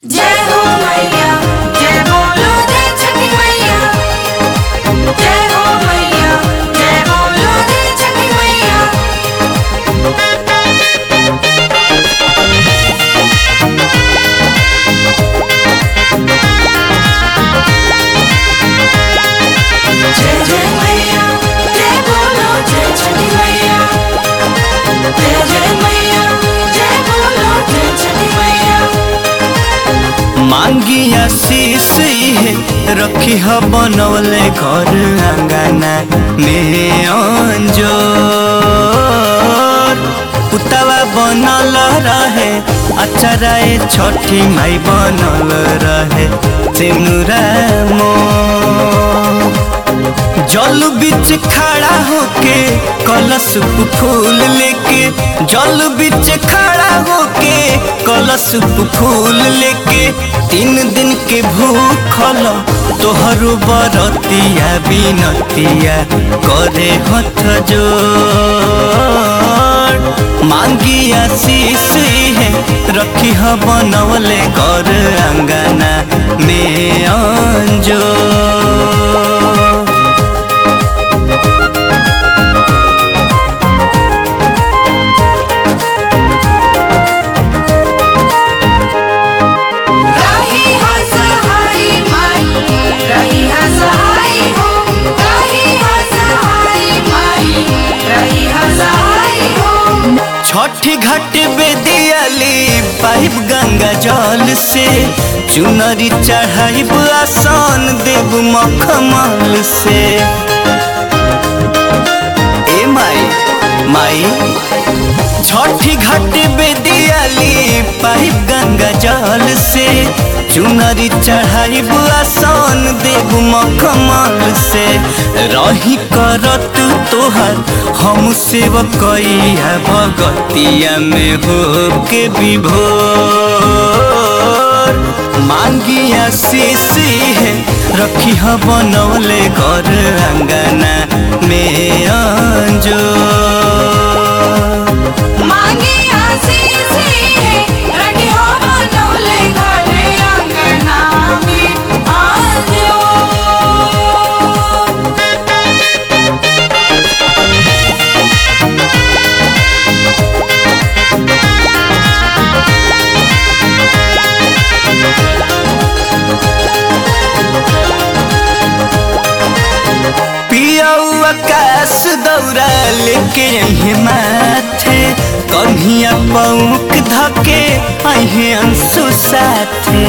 जय हो मैया, जय बोलो जय छठी मैया। जय हो मैया, जय बोलो जय छठी मैया। जय जय मैया, जय बोलो जय छठी मैया। जय जय मैया, जय बोलो जय छठी मैया। मांगी आशीष है रखी ह बनवले घर आंगना में अंजोर पुतवा बनल रहे अचराए छठी माई बनल रहे सिनुरा मोर जल बीच खड़ा होके कलश फूल लेके जल बीच खड़ा होके कलश फूल लेके 3 दिन के भूखल तोहरु बरतिया बिनतिया करे हथ जोड़ मांगी आशीष है रखी ह बनवले घर आंगना में अंजोर। रही हसहाई माई, रही हसहाई हो। रही हसहाई माई, रही हसहाई हो। छठी घाट बेदियाली पाइप गंगा जल से चुनरी चढ़ाइब आसन देव मखमल से ए माई माई छठी घाट बेदियाली पाइप गंगा जल से चुनरी चढ़ाइब आसन देव मखमल से रही करत तोहर हम सेवकैया भगतिया में हो के विभोर मांगी आशीष है रखी ह बनवले घर आंगना में अंजोर। मांगी आशीष है रखी हो बनौले घर आंगना में आजो। पियऊ आकाश दौरा लेके अहे माथे कन्हिया पौक धके अहे अंशु साथे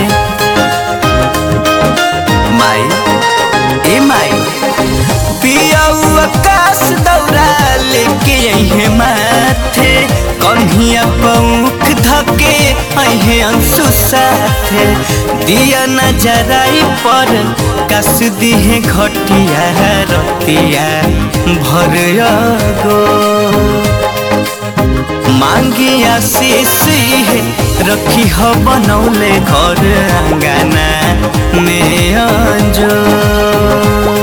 माई ए माई पियऊ आकाश दौरा लेके अहे माथे कन्हिया पौक धके अहे अंशु साथे दिया नजराई पर कस दिहे घटिया रतिया भर गो मांगी आशीष है रखी ह बनौले घर आंगना में अंजोर।